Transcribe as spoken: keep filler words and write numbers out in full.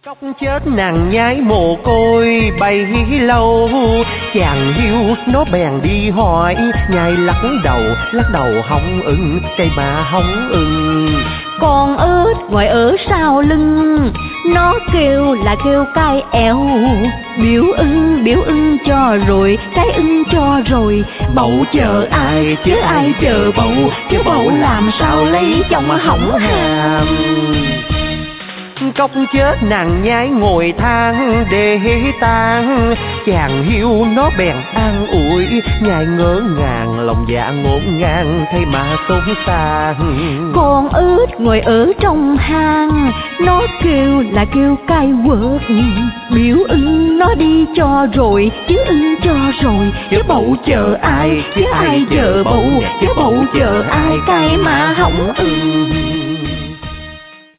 Cóc chết nàng nhái mồ côi bấy lâu, chàng hiu nó bèn đi hỏi, nhai lắc đầu lắc đầu hông ưng, cây mà hông ưng. Con ướt ngồi ở sau lưng, nó kêu là kêu cay eo, biểu ưng biểu ưng cho rồi, cái ưng cho rồi. Bậu chờ ai chứ ai chờ bậu, chứ bậu làm sao lấy chồng hỏng hàm. Cóc chết nàng nhái ngồi than để tan, chàng hiu nó bèn an ủi, nhai ngỡ ngàng lòng dạ ngổn ngang, thay mà tốn tàn. Con ướt ngồi ở trong hang, nó kêu là kêu cay quợt, biểu ưng nó đi cho rồi, chứ ưng cho rồi. Chứ bậu chờ ai chứ ai chờ bậu, chứ bậu chờ ai, cái mà hỏng ưng.